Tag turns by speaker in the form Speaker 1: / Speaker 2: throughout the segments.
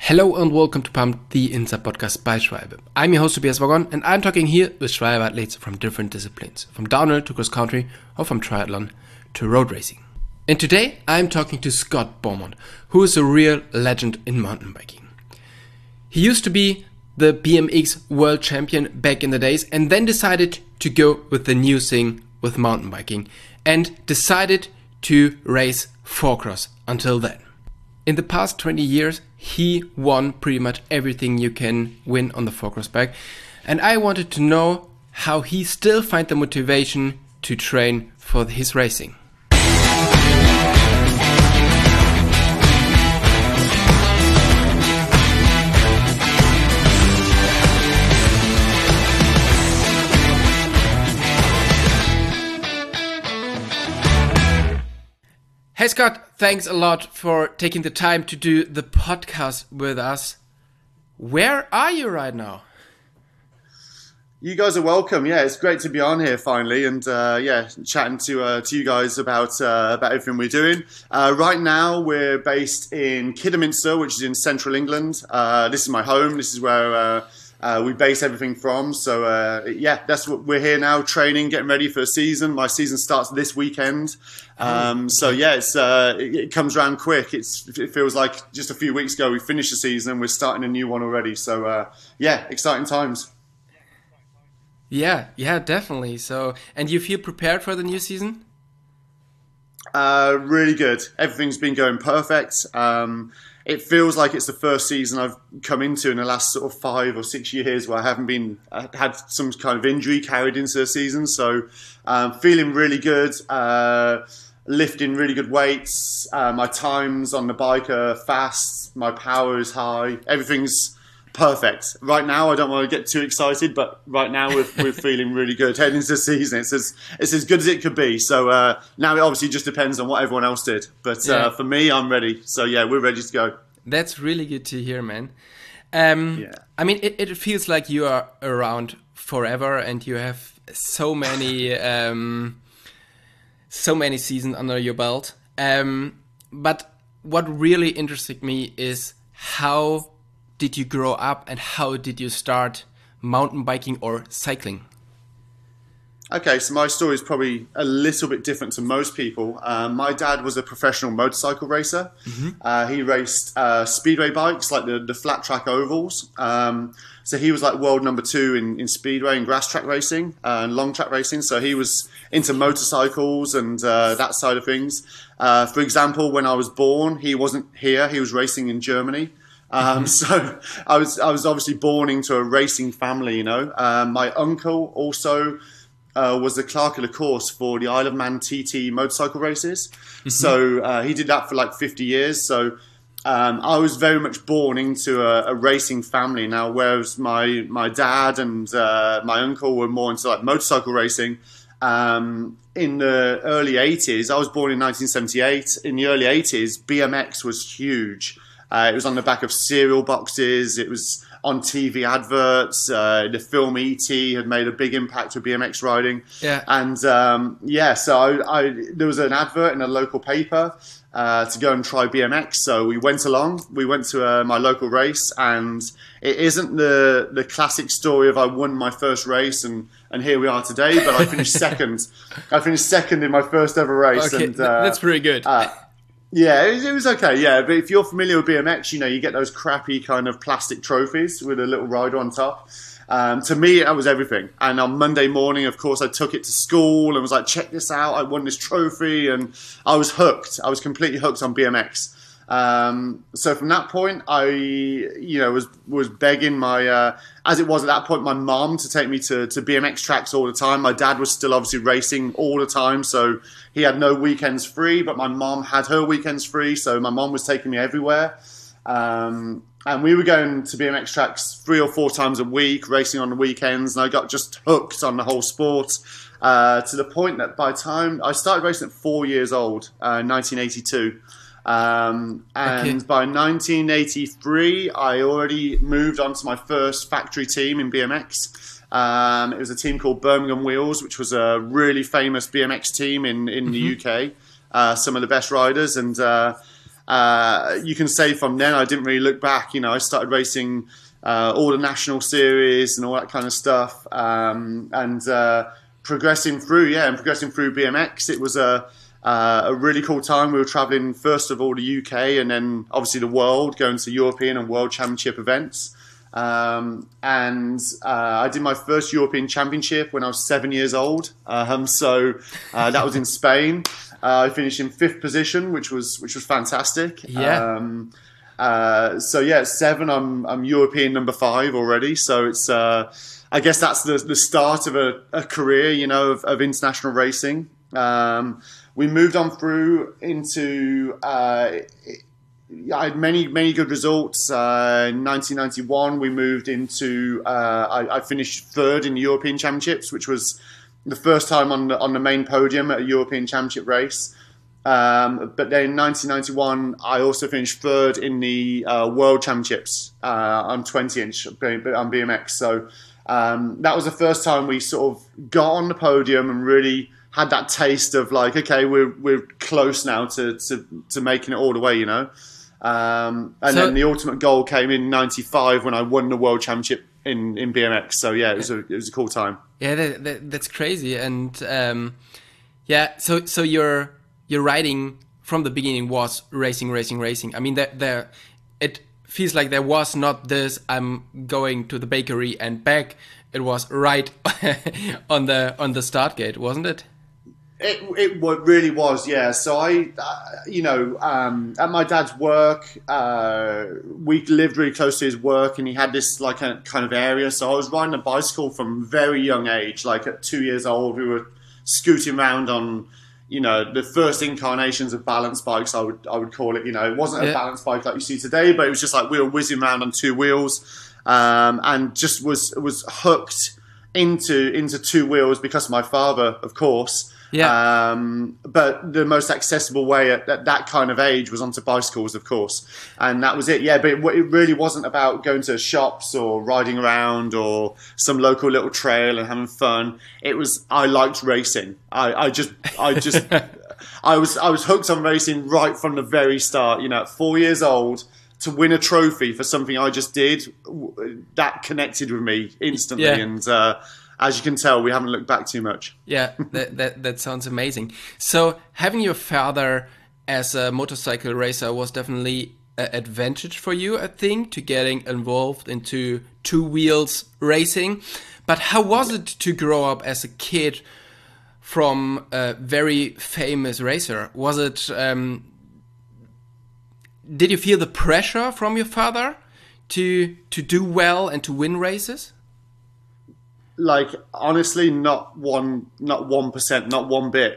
Speaker 1: Hello and welcome to Pump, the Insta podcast by Schwalbe. I'm your host Tobias Wagon and I'm talking here with Schwalbe athletes from different disciplines, from downhill to cross country or from triathlon to road racing. And today I'm talking to Scott Beaumont, who is a real legend in mountain biking. He used to be the BMX world champion back in the days and then decided to go with the new thing with mountain biking and decided to race 4-cross until then. In the past 20 years, he won pretty much everything you can win on the 4-cross bike. And I wanted to know how he still finds the motivation to train for his racing. Hey Scott, thanks a lot for taking the time to do the podcast with us. Where are you right now?
Speaker 2: You guys are welcome. Yeah, it's great to be on here finally, and chatting to you guys about everything we're doing. Right now, we're based in Kidderminster, which is in central England. This is my home. This is where we base everything from. So that's what we're here now, training, getting ready for the season. My season starts this weekend. It comes around quick. It feels like just a few weeks ago we finished the season and we're starting a new one already. So exciting times.
Speaker 1: Yeah, definitely. So, and you feel prepared for the new season?
Speaker 2: Really good. Everything's been going perfect. It feels like it's the first season I've come into in the last sort of 5 or 6 years where I haven't had some kind of injury carried into the season. So feeling really good, lifting really good weights. My times on the bike are fast. My power is high. Everything's perfect. Right now, I don't want to get too excited, but right now we're feeling really good. Heading into the season, it's as good as it could be. So now it obviously just depends on what everyone else did. But for me, I'm ready. So we're ready to go.
Speaker 1: That's really good to hear, man. I mean, it feels like you are around forever and you have so many seasons under your belt. But what really interested me is how did you grow up and how did you start mountain biking or cycling?
Speaker 2: Okay, so my story is probably a little bit different to most people. My dad was a professional motorcycle racer. Mm-hmm. He raced speedway bikes, like the flat track ovals. So he was like world number 2 in speedway and grass track racing and long track racing. So he was into motorcycles and that side of things. For example, when I was born, he wasn't here. He was racing in Germany. So I was obviously born into a racing family, you know. My uncle also was the clerk of the course for the Isle of Man TT motorcycle races. Mm-hmm. So he did that for like 50 years. So I was very much born into a racing family now, whereas my dad and my uncle were more into like motorcycle racing. In the early 80s, I was born in 1978. In the early 80s, BMX was huge. It was on the back of cereal boxes. It was on TV adverts. The film E.T. had made a big impact with BMX riding. Yeah. And so there was an advert in a local paper to go and try BMX. So we went along. We went to my local race, and it isn't the classic story of I won my first race and here we are today. But I finished second. I finished second in my first ever race.
Speaker 1: Okay, and that's pretty good.
Speaker 2: Yeah, it was okay, yeah. But if you're familiar with BMX, you know, you get those crappy kind of plastic trophies with a little rider on top. To me, that was everything. And on Monday morning, of course, I took it to school and was like, check this out, I won this trophy. And I was hooked. I was completely hooked on BMX. So from that point, I, was begging my, as it was at that point, my mom to take me to BMX tracks all the time. My dad was still obviously racing all the time, so he had no weekends free, but my mom had her weekends free, so my mom was taking me everywhere. And we were going to BMX tracks 3 or 4 times a week, racing on the weekends, and I got just hooked on the whole sport to the point that by the time I started racing at 4 years old, 1982. By 1983, I already moved on to my first factory team in BMX. It was a team called Birmingham Wheels, which was a really famous BMX team in the UK. Some of the best riders, and you can say from then I didn't really look back. You know, I started racing all the national series and all that kind of stuff, and progressing through BMX. It was a really cool time. We were traveling first of all the UK and then obviously the world, going to European and World Championship events. And I did my first European Championship when I was 7 years old. So that was in Spain. I finished in 5th position, which was fantastic.
Speaker 1: Yeah.
Speaker 2: So yeah, at 7, I'm European number 5 already. So it's I guess that's the start of a career, you know, of international racing. We moved on through into. I had many good results. In 1991, we moved into. I finished 3rd in the European Championships, which was the first time on the main podium at a European Championship race. But then in 1991, I also finished 3rd in the World Championships on 20-inch on BMX. So that was the first time we sort of got on the podium and really had that taste of like, okay, we're close now to making it all the way, you know. Then the ultimate goal came in '95 when I won the World Championship in BMX. So yeah, it was a cool time.
Speaker 1: Yeah, that's crazy. And so your riding from the beginning was racing. I mean, it feels like there was not this, I'm going to the bakery and back. It was right on the start gate, wasn't it?
Speaker 2: It really was, yeah. So I, at my dad's work, we lived really close to his work, and he had this like a kind of area. So I was riding a bicycle from very young age. Like at 2 years old, we were scooting around on, you know, the first incarnations of balance bikes. I would call it. You know, it wasn't a balance bike like you see today, but it was just like we were whizzing around on 2 wheels, and just was hooked into 2 wheels because of my father, of course.
Speaker 1: Yeah.
Speaker 2: But the most accessible way at that kind of age was onto bicycles, of course. And that was it. Yeah, but it really wasn't about going to shops or riding around or some local little trail and having fun. It was, I liked racing. I was hooked on racing right from the very start. You know, at 4 years old, to win a trophy for something I just did, that connected with me instantly.
Speaker 1: Yeah.
Speaker 2: And, as you can tell, we haven't looked back too much.
Speaker 1: Yeah, that sounds amazing. So having your father as a motorcycle racer was definitely an advantage for you, I think, to getting involved into 2 wheels racing. But how was it to grow up as a kid from a very famous racer? Was it? Did you feel the pressure from your father to do well and to win races?
Speaker 2: Like, honestly, not 1%, not one bit.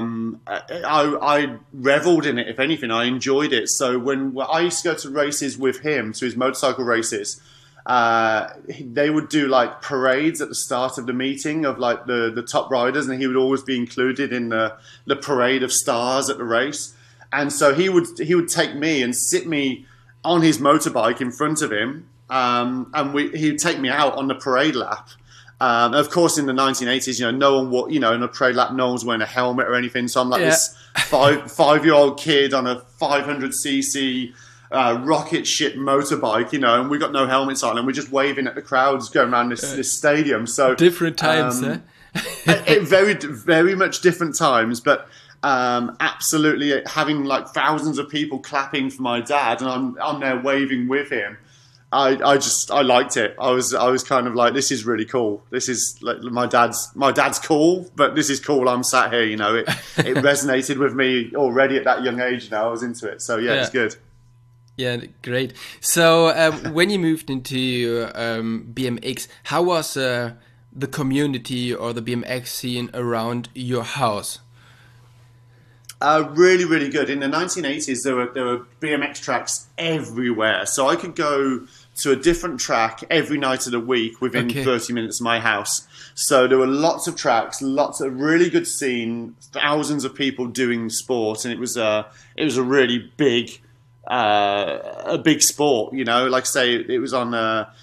Speaker 2: I reveled in it. If anything, I enjoyed it. So when I used to go to races with him, to his motorcycle races, they would do like parades at the start of the meeting of like the top riders, and he would always be included in the parade of stars at the race. And so he would take me and sit me on his motorbike in front of him, and he would take me out on the parade lap. Of course, in the 1980s, you know, no one, you know, in a parade lap, no one's wearing a helmet or anything. So I'm like this five-year-old kid on a 500cc rocket ship motorbike, you know, and we got no helmets on, and we're just waving at the crowds going around this stadium. So
Speaker 1: different times,
Speaker 2: very, very much different times, but absolutely having like thousands of people clapping for my dad, and I'm there waving with him. I liked it. I was kind of like, this is really cool. This is like my dad's cool, but this is cool. I'm sat here, you know. It resonated with me already at that young age. You know, I was into it. So yeah, it's good.
Speaker 1: Yeah, great. So when you moved into BMX, how was the community or the BMX scene around your house?
Speaker 2: Really, really good. In the 1980s, there were BMX tracks everywhere. So I could go to a different track every night of the week within 30 minutes of my house. So there were lots of tracks, lots of really good scene, thousands of people doing sport, and it was a really big sport. You know, like I say, it was on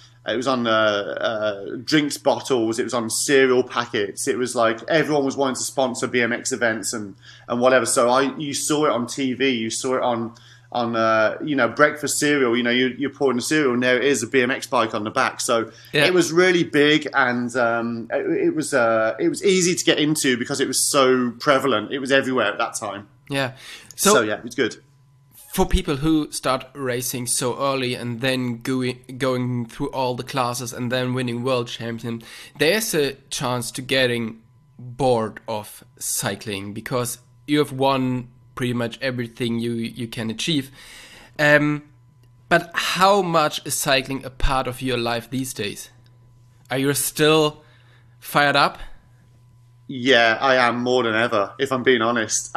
Speaker 2: drinks bottles, it was on cereal packets, it was like everyone was wanting to sponsor BMX events and whatever. So you saw it on TV, you saw it on breakfast cereal. You're pouring the cereal, and there it is, a BMX bike on the back. So
Speaker 1: Yeah.
Speaker 2: it was really big, and it was easy to get into because it was so prevalent. It was everywhere at that time.
Speaker 1: Yeah.
Speaker 2: So yeah, it's good.
Speaker 1: For people who start racing so early and then going through all the classes and then winning world champion, there's a chance to getting bored of cycling because you have won pretty much everything you can achieve. But how much is cycling a part of your life these days? Are you still fired up?
Speaker 2: Yeah, I am more than ever, if I'm being honest.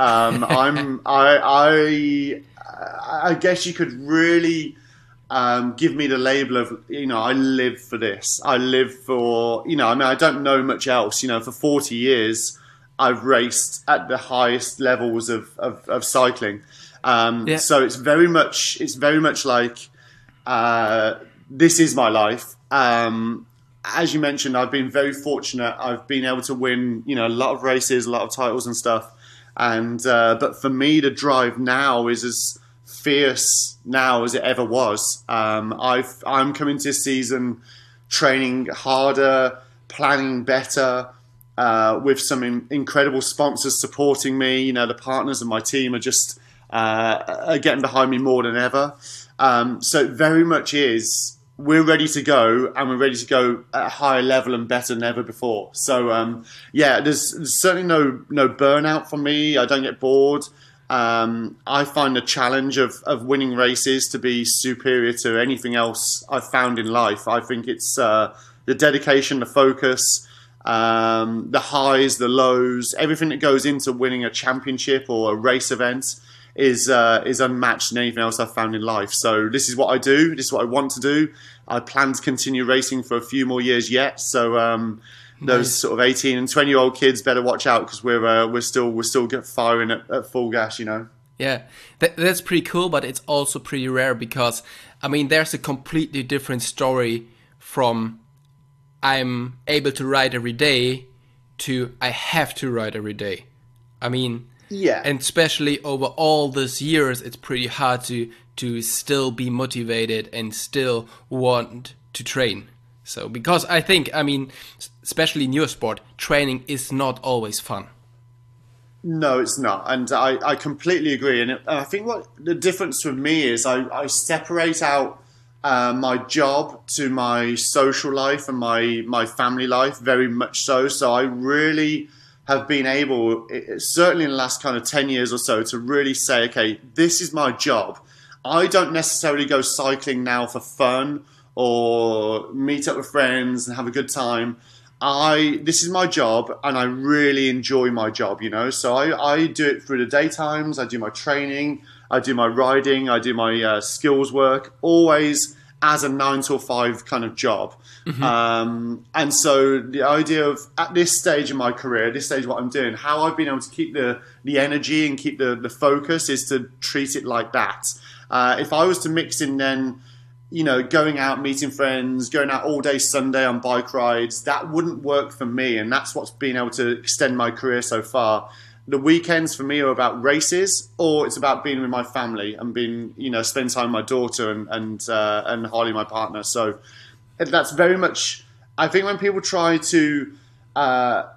Speaker 2: I guess you could really give me the label of, I live for this. I live for, I don't know much else. For 40 years, I've raced at the highest levels of cycling. So it's very much like this is my life. As you mentioned, I've been very fortunate. I've been able to win, a lot of races, a lot of titles and stuff. And but for me, the drive now is as fierce now as it ever was. I'm coming to this season training harder, planning better, with some incredible sponsors supporting me. The partners of my team are just are getting behind me more than ever. So it very much is, we're ready to go, and we're ready to go at a higher level and better than ever before. So there's certainly no burnout for me. I don't get bored. I find the challenge of winning races to be superior to anything else I've found in life. I think it's the dedication, the focus, the highs, the lows, everything that goes into winning a championship or a race event is unmatched in anything else I've found in life. So this is what I do. This is what I want to do. I plan to continue racing for a few more years yet. So those sort of 18 and 20-year-old kids better watch out, because we're still firing at full gas.
Speaker 1: Yeah, that's pretty cool, but it's also pretty rare because, there's a completely different story from I'm able to ride every day to I have to ride every day.
Speaker 2: Yeah.
Speaker 1: And especially over all these years, it's pretty hard to still be motivated and still want to train. So, because I think, especially in your sport, training is not always fun.
Speaker 2: No, it's not. And I completely agree. And I think what the difference for me is I separate out my job to my social life and my family life very much so. So I really have been able, certainly in the last kind of 10 years or so, to really say, okay, this is my job. I don't necessarily go cycling now for fun or meet up with friends and have a good time. This is my job, and I really enjoy my job, So I do it through the daytimes. I do my training, I do my riding, I do my skills work, always as a 9 to 5 kind of job. Mm-hmm. And so the idea of, at this stage in my career, this stage of what I'm doing, how I've been able to keep the energy and keep the focus is to treat it like that. If I was to mix in then, going out, meeting friends, going out all day Sunday on bike rides, that wouldn't work for me. And that's what's been able to extend my career so far. The weekends for me are about races, or it's about being with my family and being, spending time with my daughter and Harley, my partner. So that's very much, I think when people try to, at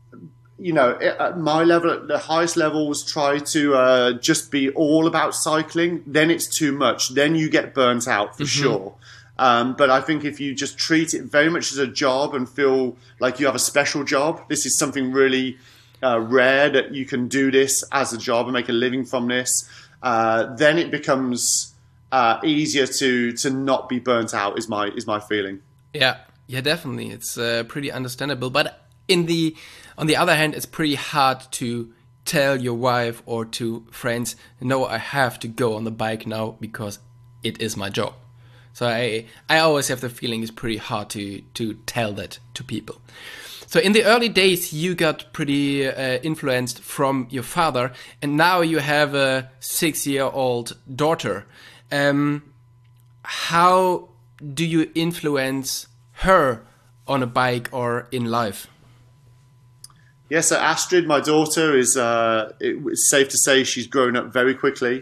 Speaker 2: my level, at the highest levels, try to just be all about cycling, then it's too much. Then you get burnt out for sure. But I think if you just treat it very much as a job and feel like you have a special job, this is something really rare that you can do this as a job and make a living from this, then it becomes easier to not be burnt out. Is my feeling.
Speaker 1: Yeah, definitely. It's pretty understandable. But on the other hand, it's pretty hard to tell your wife or to friends, no, I have to go on the bike now because it is my job. So I always have the feeling it's pretty hard to tell that to people. So in the early days, you got pretty influenced from your father, and now you have a 6-year-old daughter. How do you influence her on a bike or in life?
Speaker 2: Yeah, so Astrid, my daughter, it's safe to say she's grown up very quickly.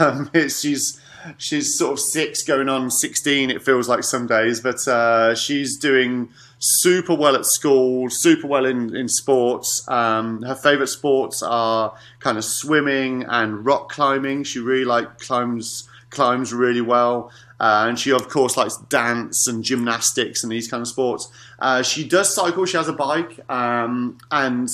Speaker 2: She's sort of 6, going on 16, it feels like some days, but she's doing super well at school, super well in sports. Her favourite sports are kind of swimming and rock climbing. She really climbs really well. And she, of course, likes dance and gymnastics and these kind of sports. She does cycle. She has a bike. And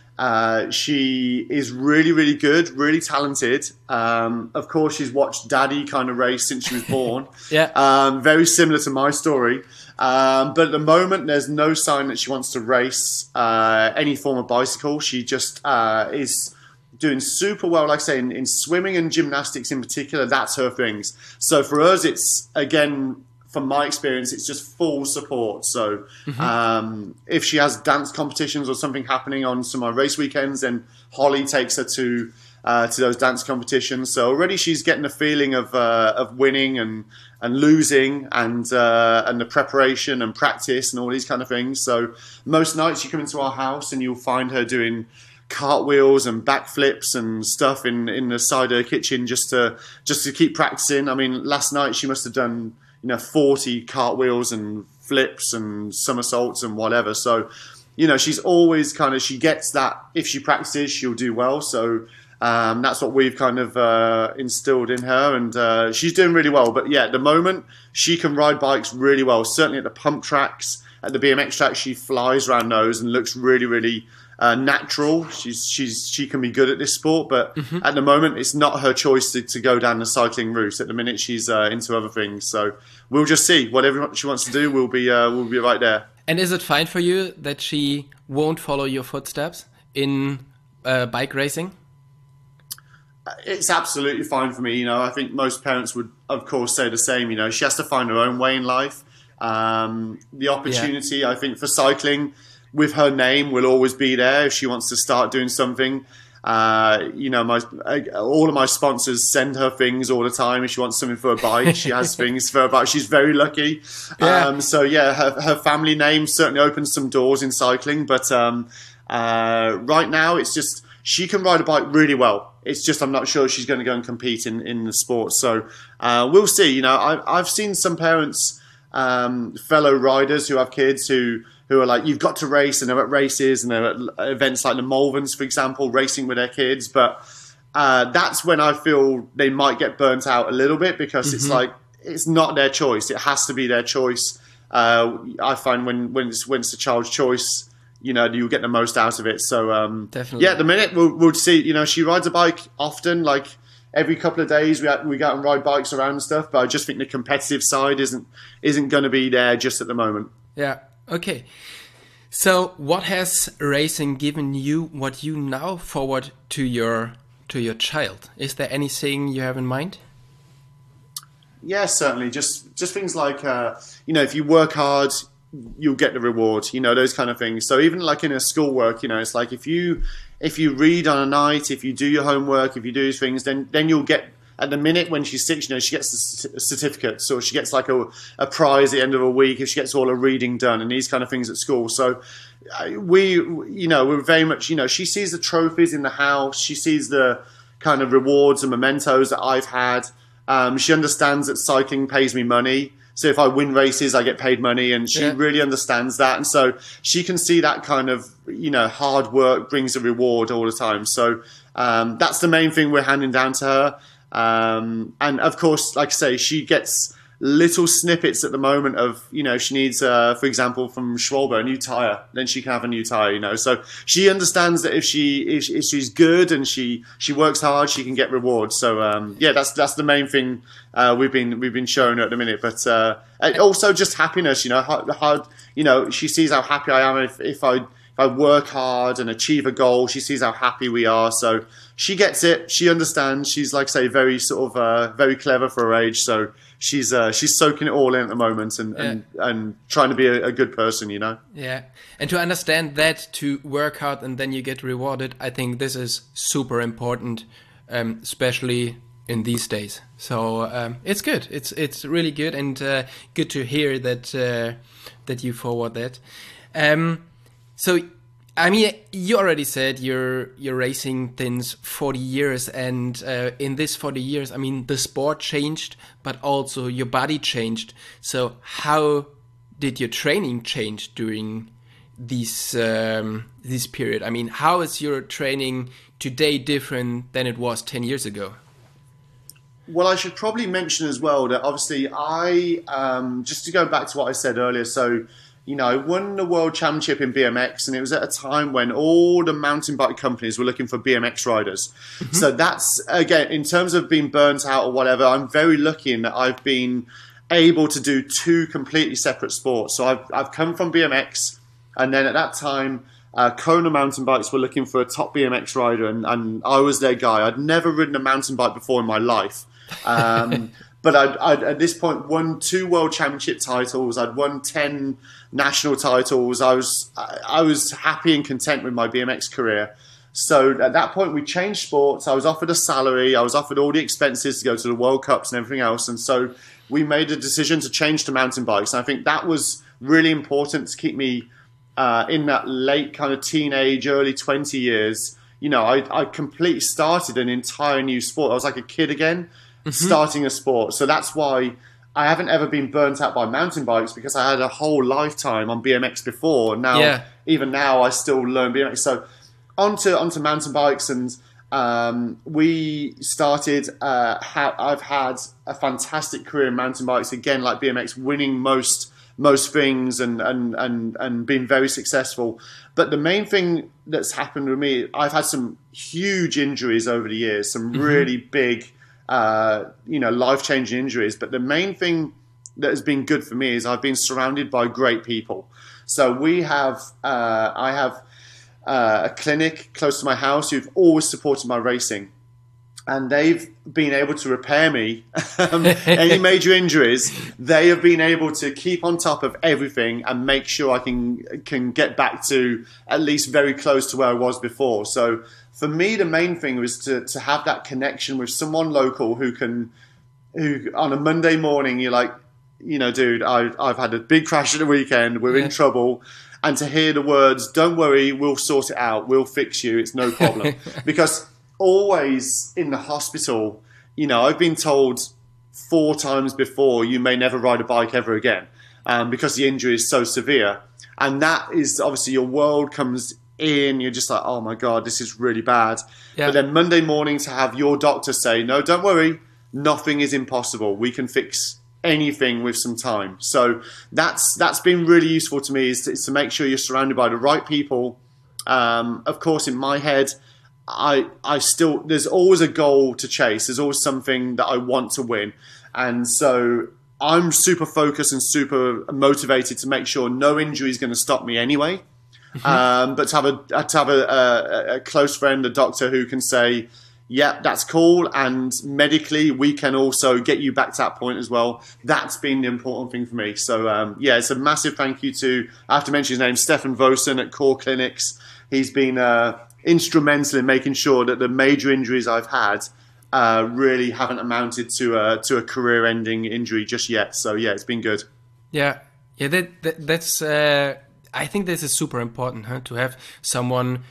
Speaker 2: she is really, really good, really talented. Of course, she's watched Daddy kind of race since she was born.
Speaker 1: Yeah.
Speaker 2: Very similar to my story. But at the moment, there's no sign that she wants to race any form of bicycle. She just is doing super well, like I say, in swimming and gymnastics in particular. That's her things. So for us, it's, again, from my experience, it's just full support. So if she has dance competitions or something happening on some of my race weekends, then Holly takes her to those dance competitions. So already she's getting a feeling of winning and losing and the preparation and practice and all these kind of things. So most nights you come into our house and you'll find her doing cartwheels and backflips and stuff in the side of her kitchen just to keep practicing. I mean, last night she must have done 40 cartwheels and flips and somersaults and whatever. So she's always she gets that if she practices she'll do well. So that's what we've kind of instilled in her, and she's doing really well. But yeah, at the moment she can ride bikes really well. Certainly at the pump tracks, at the BMX tracks, she flies around those and looks really, really natural. She can be good at this sport, but at the moment it's not her choice to go down the cycling route. At the minute she's into other things, so we'll just see. Whatever she wants to do, we'll be right there.
Speaker 1: And is it fine for you that she won't follow your footsteps in bike racing?
Speaker 2: It's absolutely fine for me. I think most parents would, of course, say the same. She has to find her own way in life. The opportunity, I think, for cycling with her name will always be there if she wants to start doing something. All of my sponsors send her things all the time. If she wants something for a bike, she has things for a bike. She's very lucky.
Speaker 1: Yeah.
Speaker 2: Her family name certainly opens some doors in cycling. But right now, it's just she can ride a bike really well. It's just I'm not sure she's going to go and compete in the sport. So we'll see. I've seen some parents, fellow riders who have kids who are like, you've got to race, and they're at races and they're at events like the Malverns, for example, racing with their kids. But that's when I feel they might get burnt out a little bit, because it's like, it's not their choice. It has to be their choice. I find when it's a child's choice, you'll get the most out of it. So
Speaker 1: definitely.
Speaker 2: Yeah, at the minute we'll see. She rides a bike often, like every couple of days we go out and ride bikes around and stuff. But I just think the competitive side isn't going to be there just at the moment.
Speaker 1: Yeah. Okay. So what has racing given you, what you now forward to your child? Is there anything you have in mind?
Speaker 2: Yeah, certainly. Just things like, if you work hard, you'll get the reward, those kind of things. So even like in a schoolwork, it's like if you read on a night, if you do your homework, if you do these things, then you'll get, at the minute when she's 6, she gets a certificate. So she gets like a prize at the end of a week if she gets all her reading done and these kind of things at school. So we're very much, she sees the trophies in the house. She sees the kind of rewards and mementos that I've had. She understands that cycling pays me money. So if I win races, I get paid money, and she really understands that. And so she can see that kind of, hard work brings a reward all the time. So that's the main thing we're handing down to her. And of course, like I say, she gets little snippets at the moment of, she needs, for example, from Schwalbe, a new tyre, then she can have a new tyre, So she understands that if she's good and she works hard, she can get rewards. So, that's the main thing, we've been showing her at the minute. But, also just happiness, she sees how happy I am if I work hard and achieve a goal. She sees how happy we are. So she gets it. She understands. She's, like say, very sort of very clever for her age. So she's soaking it all in at the moment and trying to be a good person,
Speaker 1: Yeah. And to understand that, to work hard and then you get rewarded, I think this is super important, especially in these days. So it's good. It's really good, and good to hear that you forward that. So I mean, you already said you're racing since 40 years, and in this 40 years, I mean, the sport changed, but also your body changed. So how did your training change during this period? I mean, how is your training today different than it was 10 years ago?
Speaker 2: Well, I should probably mention as well that obviously just to go back to what I said earlier, so I won the world championship in BMX, and it was at a time when all the mountain bike companies were looking for BMX riders. Mm-hmm. So that's, again, in terms of being burnt out or whatever, I'm very lucky in that I've been able to do two completely separate sports. So I've come from BMX, and then at that time, Kona Mountain Bikes were looking for a top BMX rider, and I was their guy. I'd never ridden a mountain bike before in my life. But I'd at this point won 2 world championship titles. I'd won 10 national titles. I was happy and content with my BMX career. So at that point, we changed sports. I was offered a salary. I was offered all the expenses to go to the World Cups and everything else. And so we made a decision to change to mountain bikes. And I think that was really important to keep me in that late kind of teenage, early 20 years. I completely started an entire new sport. I was like a kid again. Mm-hmm. Starting a sport. So that's why I haven't ever been burnt out by mountain bikes, because I had a whole lifetime on BMX before. Now, even now, I still learn BMX. So onto mountain bikes, and we started. I've had a fantastic career in mountain bikes. Again, like BMX, winning most things and being very successful. But the main thing that's happened with me, I've had some huge injuries over the years. Some really big. Life-changing injuries. But the main thing that has been good for me is I've been surrounded by great people. So I have a clinic close to my house who've always supported my racing. And they've been able to repair me. Any major injuries, they have been able to keep on top of everything and make sure I can get back to at least very close to where I was before. So for me, the main thing was to have that connection with someone local who on a Monday morning, you're like, dude, I've had a big crash at the weekend. We're in trouble. And to hear the words, don't worry, we'll sort it out. We'll fix you. It's no problem. Because always in the hospital, I've been told 4 times before, you may never ride a bike ever again, because the injury is so severe. And that is obviously your world comes in, you're just like, oh my God, this is really bad. Yeah. But then Monday morning to have your doctor say, no, don't worry, nothing is impossible. We can fix anything with some time. So that's been really useful to me, is to make sure you're surrounded by the right people. Of course, in my head, there's always a goal to chase. There's always something that I want to win. And so I'm super focused and super motivated to make sure no injury is going to stop me anyway. Mm-hmm. But to have a close friend, a doctor who can say, yeah, that's cool, and medically we can also get you back to that point as well. That's been the important thing for me. So it's a massive thank you to, I have to mention his name, Stefan Vosen at Core Clinics. He's been instrumental in making sure that the major injuries I've had really haven't amounted to a career-ending injury just yet. So yeah, it's been good.
Speaker 1: Yeah, that's. I think this is super important, to have someone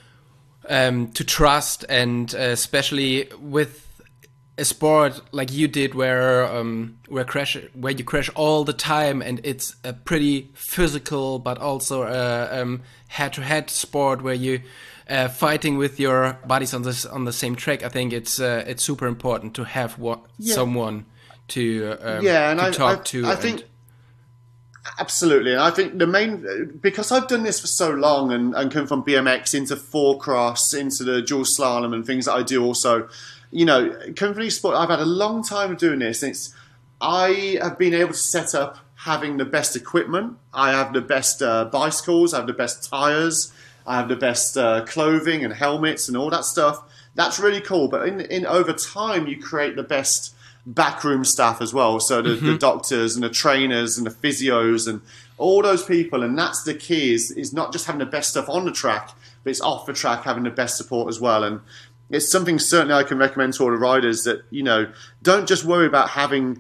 Speaker 1: to trust, and especially with a sport like you did, where you crash all the time, and it's a pretty physical, but also a head-to-head sport where you fighting with your bodies on the same track. I think it's super important to have someone to talk to.
Speaker 2: I think. Absolutely, and I think because I've done this for so long and come from BMX into 4-cross, into the dual slalom and things that I do also, coming from these sport, I've had a long time of doing this, and I have been able to set up having the best equipment. I have the best bicycles, I have the best tires, I have the best clothing and helmets and all that stuff. That's really cool, but in over time you create the best backroom staff as well, so the doctors and the trainers and the physios and all those people. And that's the key, is not just having the best stuff on the track, but it's off the track, having the best support as well. And it's something certainly I can recommend to all the riders, that don't just worry about having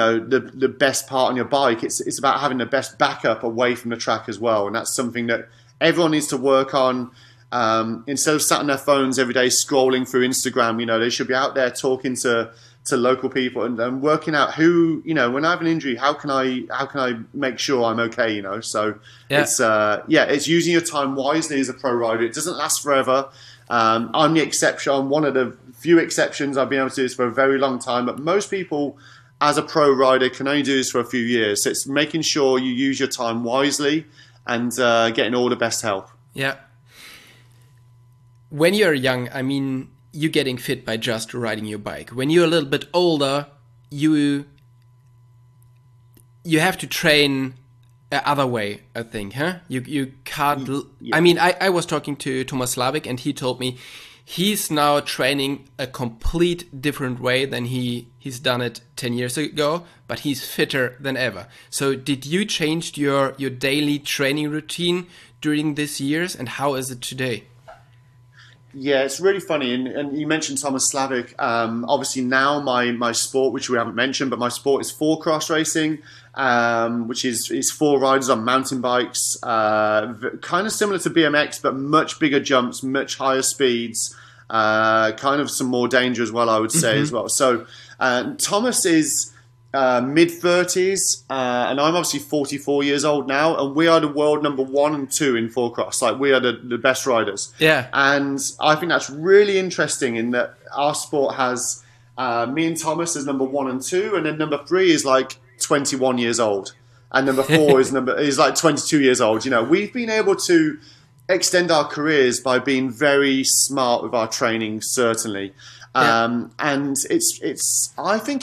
Speaker 2: the best part on your bike. It's about having the best backup away from the track as well. And that's something that everyone needs to work on, instead of sat on their phones every day scrolling through Instagram, they should be out there talking to local people and working out who, when I have an injury, how can I make sure I'm okay, So it's using your time wisely as a pro rider. It doesn't last forever. I'm the exception. I'm one of the few exceptions. I've been able to do this for a very long time, but most people as a pro rider can only do this for a few years. So it's making sure you use your time wisely and getting all the best help.
Speaker 1: Yeah. When you're young, I mean, you're getting fit by just riding your bike. When you're a little bit older, you have to train other way, I think, huh? You can't. Yeah. I mean, I was talking to Thomas Slavik, and he told me he's now training a complete different way than he's done it 10 years ago, but he's fitter than ever. So did you change your daily training routine during these years, and how is it today?
Speaker 2: Yeah, it's really funny, and you mentioned Thomas Slavik. Obviously now my sport, which we haven't mentioned, but my sport is 4-cross racing, which is 4 riders on mountain bikes, kind of similar to BMX, but much bigger jumps, much higher speeds, kind of some more danger as well, I would say as well. So Thomas is mid-30s, and I'm obviously 44 years old now, and we are the world number 1 and 2 in 4-cross. Like, we are the best riders.
Speaker 1: Yeah.
Speaker 2: And I think that's really interesting in that our sport has me and Thomas as number 1 and 2, and then number 3 is like 21 years old, and number 4 is like 22 years old. We've been able to extend our careers by being very smart with our training, certainly. And I think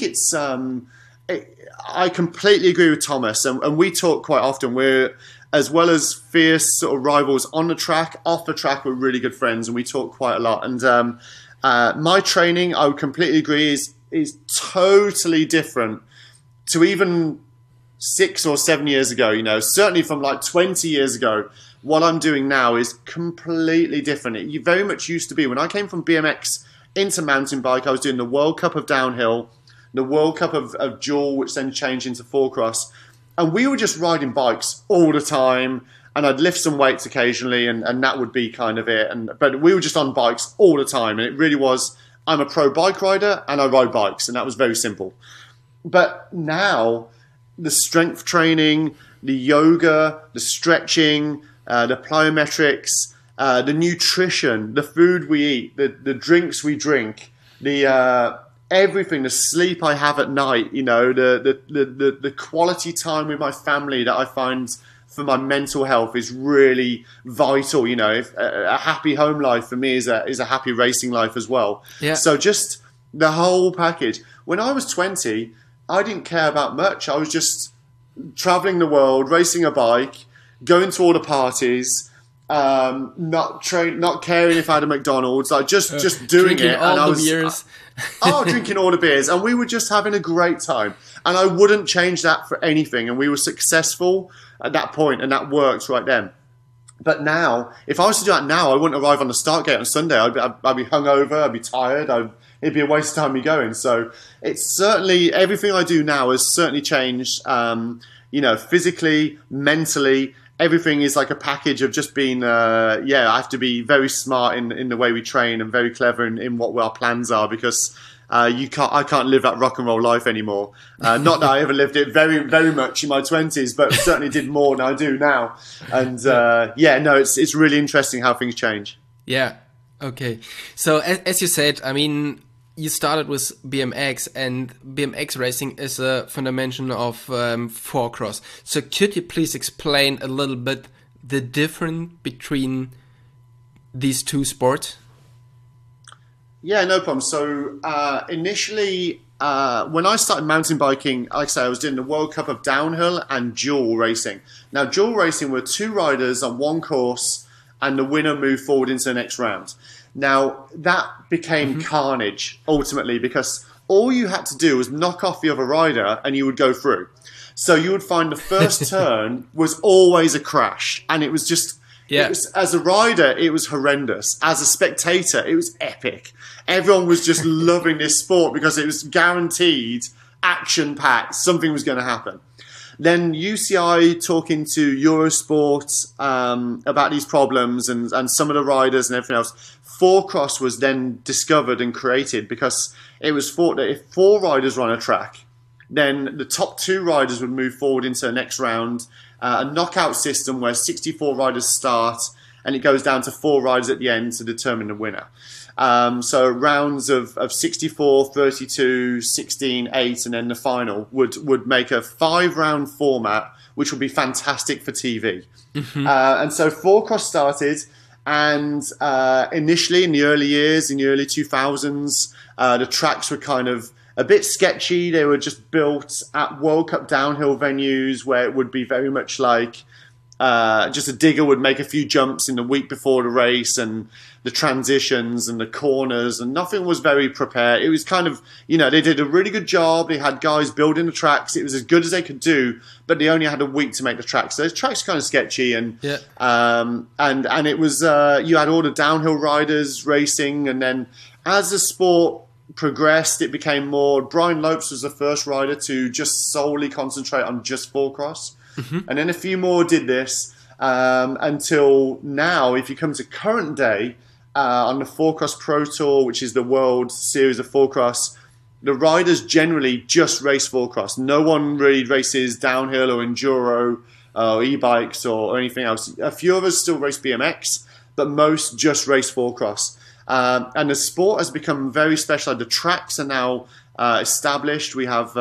Speaker 2: I completely agree with Thomas, and we talk quite often. We're, as well as fierce sort of rivals on the track, off the track, we're really good friends, and we talk quite a lot. And my training, I would completely agree, is totally different to even 6 or 7 years ago. Certainly from like 20 years ago. What I'm doing now is completely different. It very much used to be, when I came from BMX into mountain bike, I was doing the World Cup of downhill, the World Cup of dual, which then changed into 4-cross. And we were just riding bikes all the time, and I'd lift some weights occasionally, and that would be kind of it. But we were just on bikes all the time, and it really was, I'm a pro bike rider, and I ride bikes, and that was very simple. But now, the strength training, the yoga, the stretching, the plyometrics, the nutrition, the food we eat, the drinks we drink, the everything, the sleep I have at night, the quality time with my family that I find for my mental health is really vital. A happy home life for me is a happy racing life as well.
Speaker 1: Yeah.
Speaker 2: So just the whole package. When I was 20, I didn't care about much. I was just traveling the world, racing a bike, going to all the parties, not caring if I had a McDonald's, like just doing it.
Speaker 1: All
Speaker 2: and I
Speaker 1: the
Speaker 2: was
Speaker 1: beers.
Speaker 2: drinking all the beers, and we were just having a great time. And I wouldn't change that for anything. And we were successful at that point, and that worked right then. But now, if I was to do that now, I wouldn't arrive on the start gate on Sunday. I'd be hungover, I'd be tired, it'd be a waste of time me going. So it's certainly, everything I do now has certainly changed, physically, mentally. Everything is like a package of just being, I have to be very smart in the way we train, and very clever in what our plans are, because I can't live that rock and roll life anymore. Not that I ever lived it very, very much in my 20s, but certainly did more than I do now. And it's really interesting how things change.
Speaker 1: Yeah. Okay. So as you said, I mean, you started with BMX, and BMX racing is a fundamental of 4-cross. So could you please explain a little bit the difference between these two sports?
Speaker 2: Yeah, no problem. So initially, when I started mountain biking, like I say, I was doing the World Cup of downhill and dual racing. Now, dual racing were 2 riders on one course, and the winner moved forward into the next round. Now, that became carnage, ultimately, because all you had to do was knock off the other rider and you would go through. So you would find the first turn was always a crash, and it was just... Yeah. As a rider, it was horrendous. As a spectator, it was epic. Everyone was just loving this sport because it was guaranteed, action-packed, something was going to happen. then UCI talking to Eurosport about these problems and some of the riders and everything else, four-cross was then discovered and created because it was thought that if 4 riders were on a track, then the top 2 riders would move forward into the next round, a knockout system where 64 riders start, and it goes down to 4 riders at the end to determine the winner. So rounds of 64, 32, 16, 8, and then the final would make a 5-round format, which would be fantastic for TV. Mm-hmm. And so four-cross started, and initially in the early years, in the early 2000s, the tracks were kind of a bit sketchy. They were just built at World Cup downhill venues where it would be very much like just a digger would make a few jumps in the week before the race, and the transitions and the corners, and nothing was very prepared. It was kind of, they did a really good job. They had guys building the tracks. It was as good as they could do, but they only had a week to make the tracks. So those tracks were kind of sketchy, and and it was you had all the downhill riders racing, and then as the sport progressed, it became more. Brian Lopes was the first rider to just solely concentrate on just four-cross. Mm-hmm. And then a few more did this until now. If you come to current day, on the Four-Cross Pro Tour, which is the World Series of Four-Cross, the riders generally just race four-cross. No one really races downhill or enduro or e-bikes or anything else. A few of us still race BMX, but most just race four-cross. And the sport has become very specialized. The tracks are now established. We have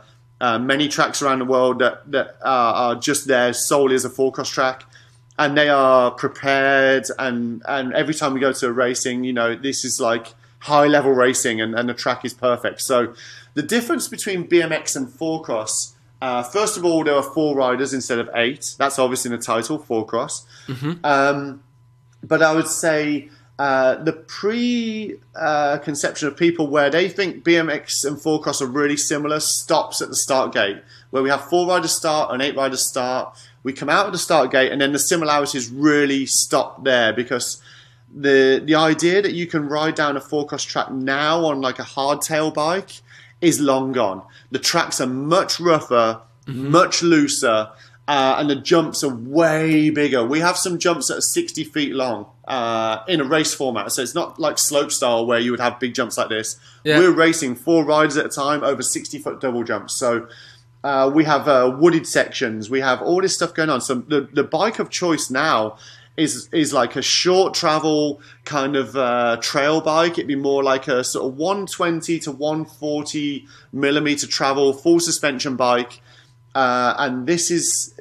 Speaker 2: many tracks around the world that are just there solely as a four-cross track. And they are prepared, and every time we go to a racing, this is like high-level racing, and the track is perfect. So the difference between BMX and four-cross, first of all, there are 4 riders instead of 8. That's obviously in the title, four-cross. Mm-hmm. But I would say the preconception of people where they think BMX and four-cross are really similar stops at the start gate, where we have 4 riders start and 8 riders start. We come out of the start gate, and then the similarities really stop there, because the idea that you can ride down a four-cross track now on like a hardtail bike is long gone. The tracks are much rougher, mm-hmm. much looser, and the jumps are way bigger. We have some jumps that are 60 feet long in a race format, so it's not like slope style where you would have big jumps like this. Yeah. We're racing 4 riders at a time over 60-foot double jumps. So we have wooded sections. We have all this stuff going on. So the bike of choice now is like a short travel kind of trail bike. It'd be more like a sort of 120 to 140 millimeter travel full suspension bike. And this is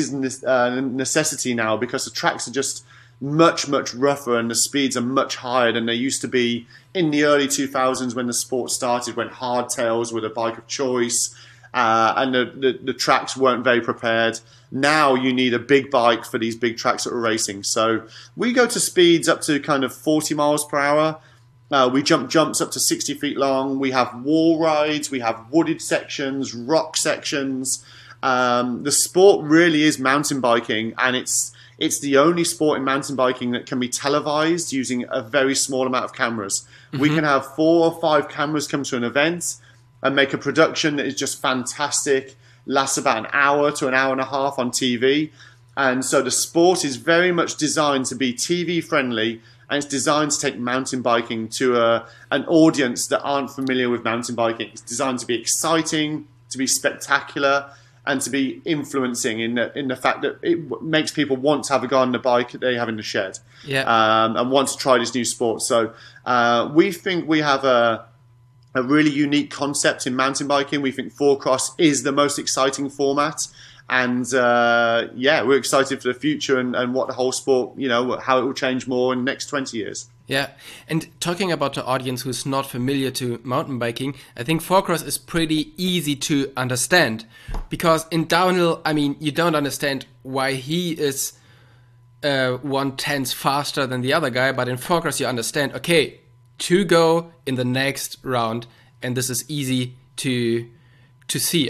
Speaker 2: a necessity now, because the tracks are just much rougher and the speeds are much higher than they used to be in the early 2000s when the sport started, when hardtails were the bike of choice. And the tracks weren't very prepared. Now you need a big bike for these big tracks that we're racing. So we go to speeds up to kind of 40 miles per hour. We jumps up to 60 feet long. We have wall rides. We have wooded sections, rock sections. The sport really is mountain biking, and it's the only sport in mountain biking that can be televised using a very small amount of cameras. Mm-hmm. We can have 4 or 5 cameras come to an event and make a production that is just fantastic, lasts about an hour to an hour and a half on TV. And so the sport is very much designed to be TV friendly, and it's designed to take mountain biking to an audience that aren't familiar with mountain biking. It's designed to be exciting, to be spectacular, and to be influencing in the fact that it makes people want to have a go on the bike that they have in the shed, and want to try this new sport. So we think we have a really unique concept in mountain biking. We think four-cross is the most exciting format. And we're excited for the future and what the whole sport, how it will change more in the next 20 years.
Speaker 1: Yeah, and talking about the audience who's not familiar to mountain biking, I think four-cross is pretty easy to understand, because in downhill, you don't understand why he is 1/10 faster than the other guy, but in four-cross you understand, okay, 2 go in the next round, and this is easy to see.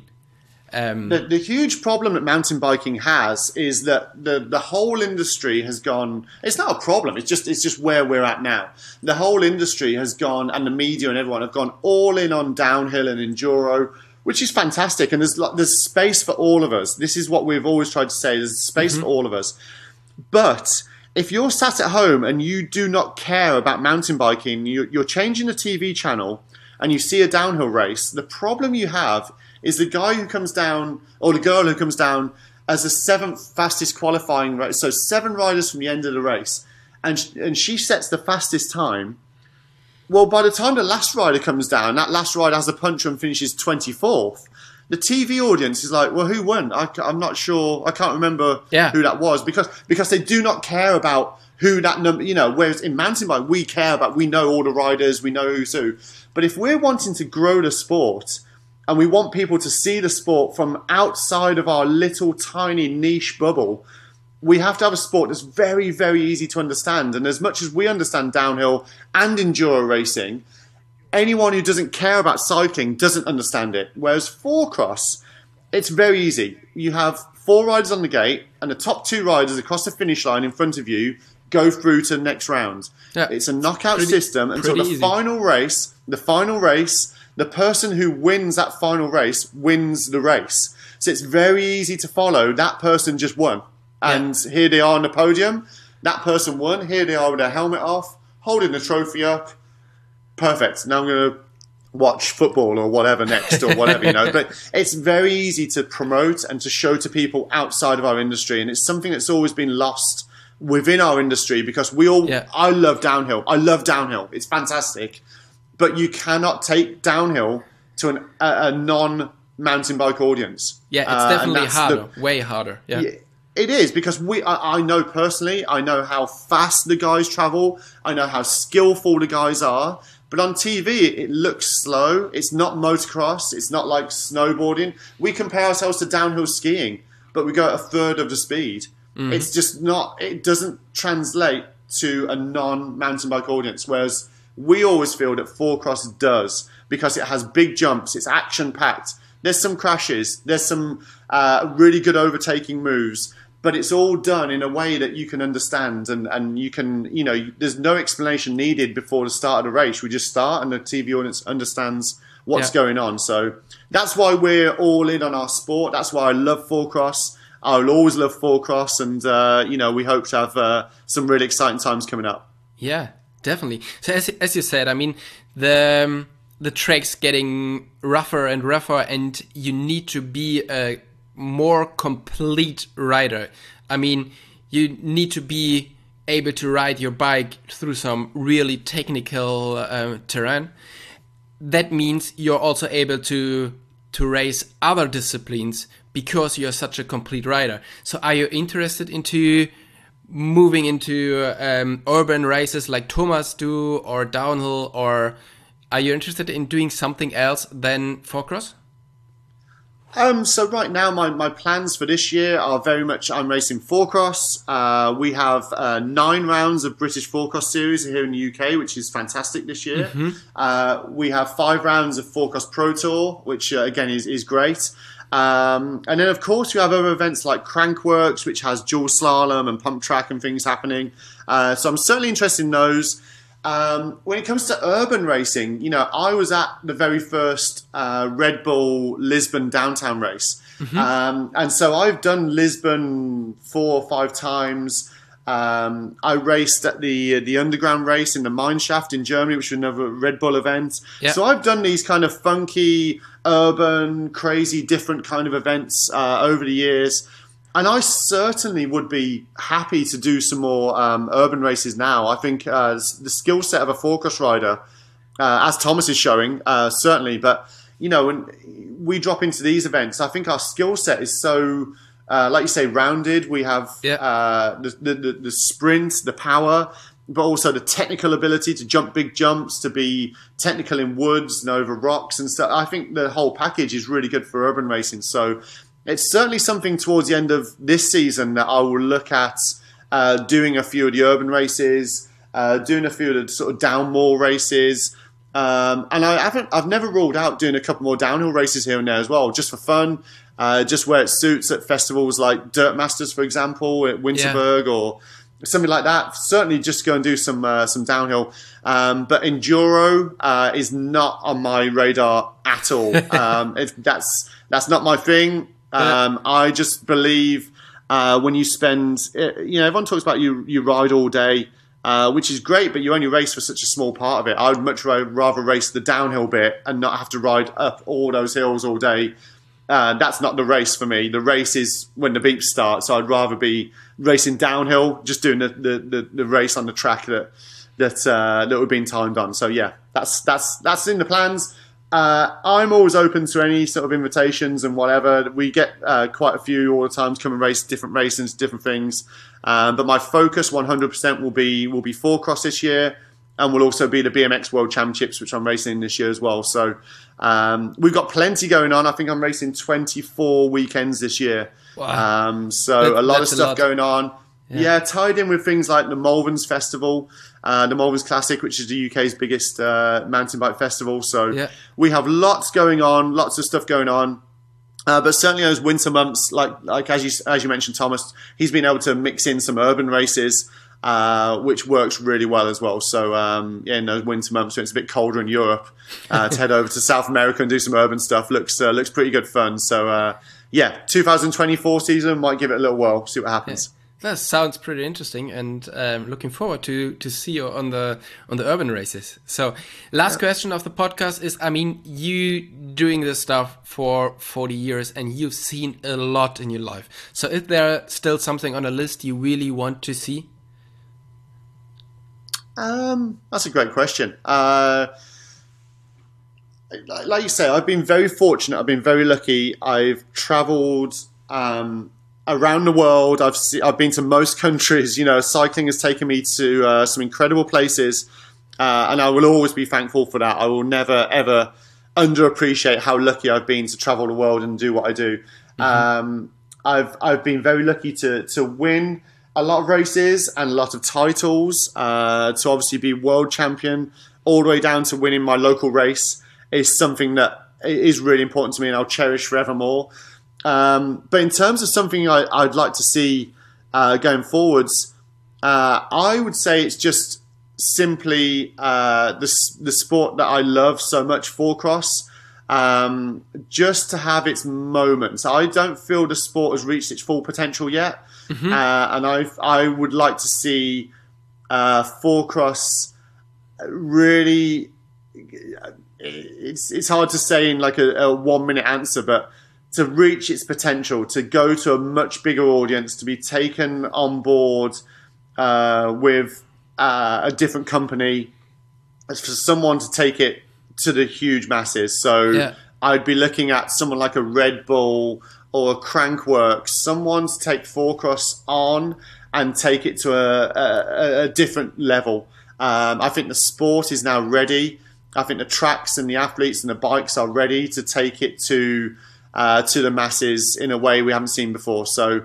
Speaker 2: The huge problem that mountain biking has is that the whole industry has gone. It's not a problem. It's just where we're at now. The whole industry has gone, and the media and everyone have gone all in on downhill and enduro, which is fantastic. And there's space for all of us. This is what we've always tried to say. There's space for all of us. But if you're sat at home and you do not care about mountain biking, you're changing the TV channel and you see a downhill race, the problem you have is the guy who comes down, or the girl who comes down as the 7th fastest qualifying race. So 7 riders from the end of the race. And she sets the fastest time. Well, by the time the last rider comes down, that last rider has a puncher and finishes 24th. The TV audience is like, well, who won? I'm not sure. I can't remember who that was because they do not care about who that number, whereas in mountain bike, we care about, we know all the riders, we know who's who. But if we're wanting to grow the sport and we want people to see the sport from outside of our little tiny niche bubble, we have to have a sport that's very, very easy to understand. And as much as we understand downhill and enduro racing, anyone who doesn't care about cycling doesn't understand it. Whereas 4-cross, it's very easy. You have 4 riders on the gate, and the top 2 riders across the finish line in front of you go through to the next round. Yeah. It's a knockout system until the final race, the person who wins that final race wins the race. So it's very easy to follow. That person just won. And here they are on the podium. That person won. Here they are with their helmet off, holding the trophy up. Perfect. Now I'm going to watch football or whatever next or whatever, But it's very easy to promote and to show to people outside of our industry. And it's something that's always been lost within our industry because I love downhill. I love downhill. It's fantastic. But you cannot take downhill to a non-mountain bike audience.
Speaker 1: Yeah, it's definitely harder. Way harder. Yeah.
Speaker 2: It is because I know personally, I know how fast the guys travel. I know how skillful the guys are. But on TV, it looks slow. It's not motocross. It's not like snowboarding. We compare ourselves to downhill skiing, but we go at a third of the speed. Mm-hmm. It's just not, it doesn't translate to a non-mountain bike audience. Whereas we always feel that 4-cross does because it has big jumps. It's action-packed. There's some crashes. There's some really good overtaking moves. But it's all done in a way that you can understand and you can, there's no explanation needed before the start of the race. We just start and the TV audience understands what's going on. So that's why we're all in on our sport. That's why I love 4-cross. I'll always love 4-cross. And, we hope to have some really exciting times coming up.
Speaker 1: Yeah, definitely. So as you said, I mean, the track's getting rougher and rougher and you need to be a more complete rider. I mean, you need to be able to ride your bike through some really technical terrain. That means you're also able to race other disciplines because you're such a complete rider. So are you interested into moving into urban races like Thomas do or downhill, or are you interested in doing something else than 4-cross?
Speaker 2: So right now, my plans for this year are very much I'm racing 4-cross. We have 9 rounds of British 4-cross series here in the UK, which is fantastic this year. Mm-hmm. We have 5 rounds of 4-cross Pro Tour, which again is great. And then of course we have other events like Crankworks, which has dual slalom and pump track and things happening. So I'm certainly interested in those. When it comes to urban racing, I was at the very first Red Bull Lisbon downtown race. Mm-hmm. And so I've done Lisbon 4 or 5 times. I raced at the underground race in the Mineshaft in Germany, which was another Red Bull event. Yep. So I've done these kind of funky, urban, crazy, different kind of events over the years. And I certainly would be happy to do some more urban races now. I think the skill set of a 4-cross rider, as Thomas is showing, certainly. But, when we drop into these events, I think our skill set is so, like you say, rounded. We have the sprint, the power, but also the technical ability to jump big jumps, to be technical in woods and over rocks and stuff. I think the whole package is really good for urban racing. So it's certainly something towards the end of this season that I will look at doing a few of the urban races, doing a few of the sort of downmore races. And I've never ruled out doing a couple more downhill races here and there as well, just for fun, just where it suits at festivals like Dirt Masters, for example, at Winterberg or something like that. Certainly, just go and do some downhill. But enduro is not on my radar at all. That's not my thing. I just believe when you spend, everyone talks about you ride all day, which is great, but you only race for such a small part of it. I would much rather race the downhill bit and not have to ride up all those hills all day. That's not the race for me. The race is when the beeps start. So I'd rather be racing downhill, just doing the race on the track that we've been timed on. So yeah, that's in the plans. I'm always open to any sort of invitations and whatever. We get quite a few all the time to come and race different races, different things. But my focus 100% will be four cross this year, and will also be the BMX World Championships, which I'm racing this year as well. So we've got plenty going on. I think I'm racing 24 weekends this year.
Speaker 1: Wow.
Speaker 2: So a lot of stuff going on. Yeah, tied in with things like the Malverns Festival, the Malverns Classic, which is the UK's biggest mountain bike festival. So we have lots going on, lots of stuff going on. But certainly those winter months, like as you mentioned, Thomas, he's been able to mix in some urban races, which works really well as well. So in those winter months when it's a bit colder in Europe, to head over to South America and do some urban stuff looks pretty good fun. So 2024 season might give it a little whirl, see what happens.
Speaker 1: That sounds pretty interesting, and looking forward to see you on the urban races. So, last question of the podcast is: I mean, you doing this stuff for 40 years, and you've seen a lot in your life. So, is there still something on a list you really want to see?
Speaker 2: That's a great question. Like you say, I've been very fortunate. I've been very lucky. I've travelled around the world. I've been to most countries. Cycling has taken me to some incredible places, and I will always be thankful for that. I will never ever underappreciate how lucky I've been to travel the world and do what I do. Mm-hmm. I've been very lucky to win a lot of races and a lot of titles. To obviously be world champion all the way down to winning my local race is something that is really important to me, and I'll cherish forevermore. But in terms of something I'd like to see going forwards, I would say it's just simply the sport that I love so much, four-cross, just to have its moments. I don't feel the sport has reached its full potential yet, mm-hmm. And I would like to see four-cross really. It's hard to say in like a 1 minute answer, but to reach its potential, to go to a much bigger audience, to be taken on board with a different company, for someone to take it to the huge masses. So I'd be looking at someone like a Red Bull or a Crankworx, someone to take four-cross on and take it to a different level. I think the sport is now ready. I think the tracks and the athletes and the bikes are ready to take it to the masses in a way we haven't seen before. So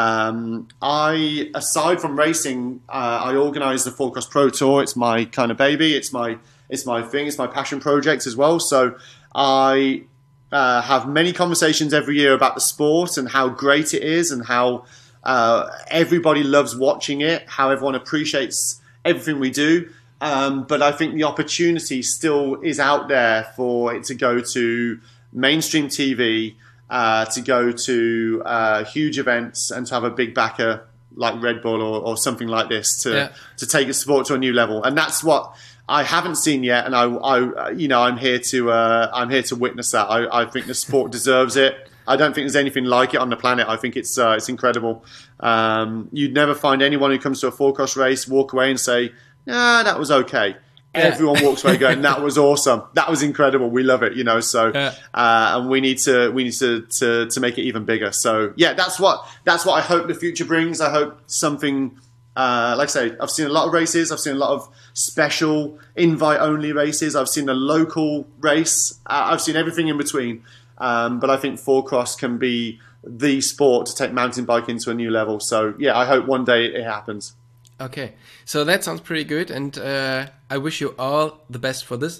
Speaker 2: aside from racing, I organise the Four-Cross Pro Tour. It's my kind of baby. It's my thing. It's my passion project as well. So I have many conversations every year about the sport and how great it is and how everybody loves watching it, how everyone appreciates everything we do. But I think the opportunity still is out there for it to go to mainstream TV, to go to huge events, and to have a big backer like Red Bull or something like this to take the sport to a new level. And that's what I haven't seen yet. And I'm here to witness that. I think the sport deserves it. I don't think there's anything like it on the planet. I think it's incredible. You'd never find anyone who comes to a four-cross race walk away and say, "Nah, that was okay." Everyone walks away going, "That was awesome. That was incredible. We love it." So, and we need to make it even bigger. So, that's what I hope the future brings. I hope something, like I say, I've seen a lot of races. I've seen a lot of special invite-only races. I've seen the local race. I've seen everything in between. But I think four-cross can be the sport to take mountain biking into a new level. So, I hope one day it happens.
Speaker 1: Okay, so that sounds pretty good, and I wish you all the best for this.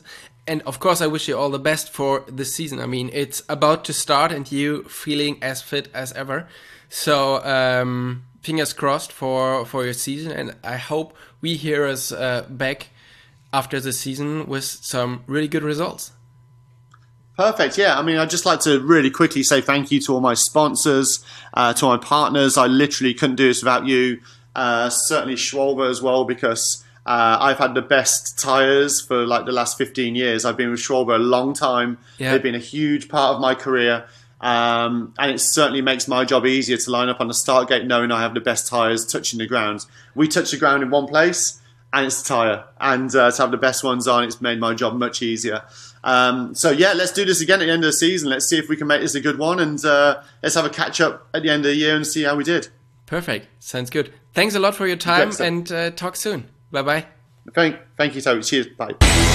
Speaker 1: And of course, I wish you all the best for the season. I mean, it's about to start and you feeling as fit as ever. So fingers crossed for your season. And I hope we hear us back after the season with some really good results.
Speaker 2: Perfect. Yeah. I mean, I'd just like to really quickly say thank you to all my sponsors, to my partners. I literally couldn't do this without you. Certainly Schwalbe as well, because I've had the best tyres for like the last 15 years. I've been with Schwalbe a long time. Yeah. They've been a huge part of my career. And it certainly makes my job easier to line up on the start gate knowing I have the best tyres touching the ground. We touch the ground in one place and it's the tyre. And to have the best ones on, it's made my job much easier. So yeah, let's do this again at the end of the season. Let's see if we can make this a good one. And let's have a catch up at the end of the year and see how we did.
Speaker 1: Perfect. Sounds good. Thanks a lot for your time and talk soon. Bye-bye.
Speaker 2: Thank you, Toby. Cheers. Bye.